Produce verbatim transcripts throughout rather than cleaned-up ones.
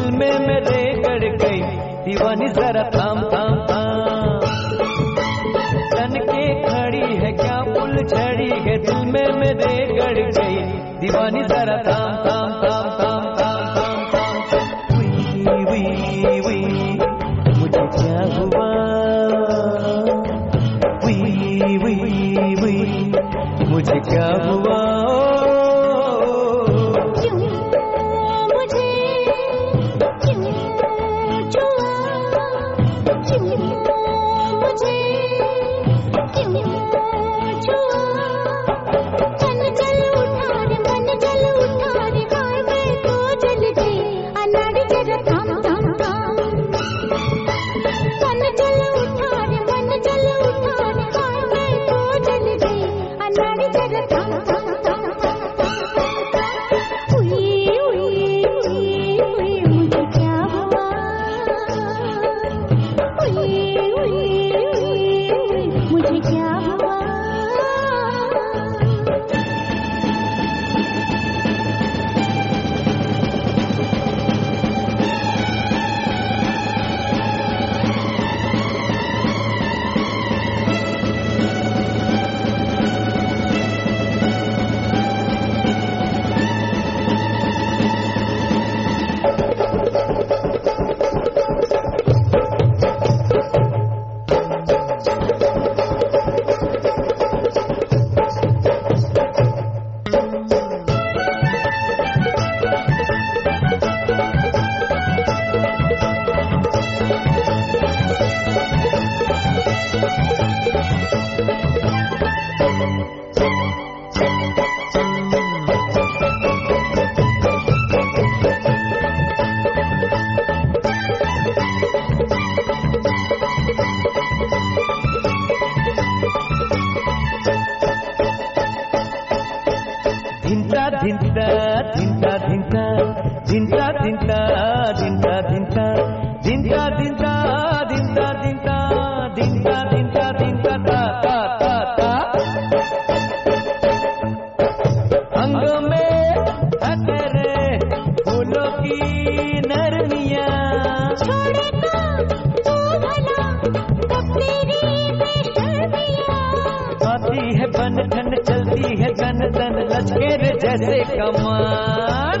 दिल में मेरे गड़ गई दीवानी जरा थाम थाम थाम। तन के खड़ी है क्या फुल झड़ी है दिल में मेरे गड़ गई दीवानी जरा थाम थाम थाम थाम थाम थाम थाम। वी वी वी मुझे क्या हुआ, वी वी वी मुझे क्या हुआ। धिंता धिंता धिंता धिंता धिंता धिंता धिंता धिंता धिंता धिंता धिंता धिंता धिंता धिंता ता ता ता ता। अंग में है तेरे फूलों की नरमियाँ, छोड़ेगा तू भला कब तेरी बेशर्मियाँ। आती है बन ठन चलती है तन तन लचके रे जैसे कमान।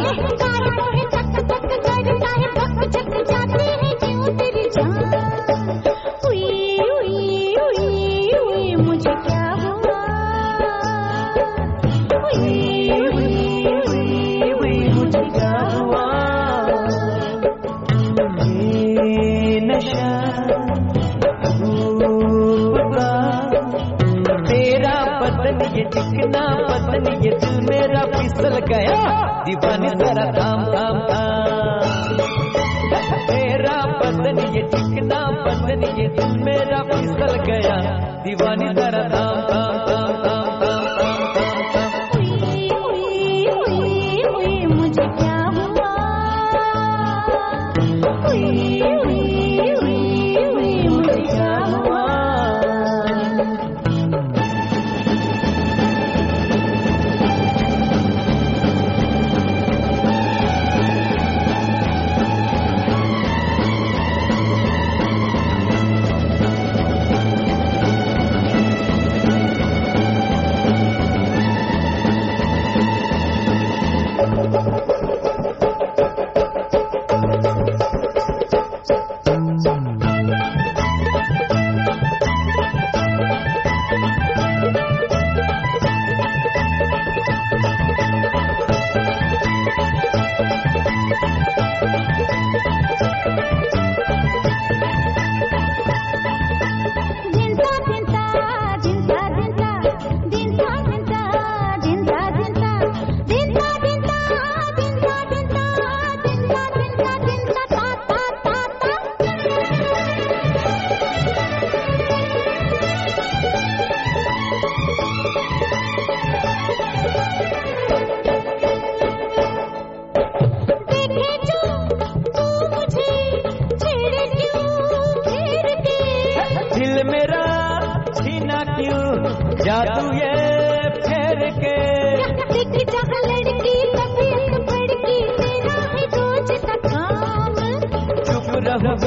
मुझे क्या हुआ, मुझे क्या हुआ। ये नशा तेरा बदन ये चिकना बदन ये दिल मेरा फिसल गया दीवानी जरा थाम थाम थाम। तेरा बदन ये चिकना बदन ये दिल मेरा फिसल गया दीवानी जरा थाम थाम थाम थाम थाम थाम थाम थाम। मुझे क्या हुआ, मुझे क्या हुआ।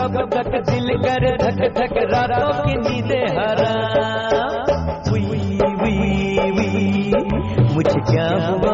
कब तक दिल कर धक धक रातों की नींदें हराम। वी वी वी मुझे क्या हुआ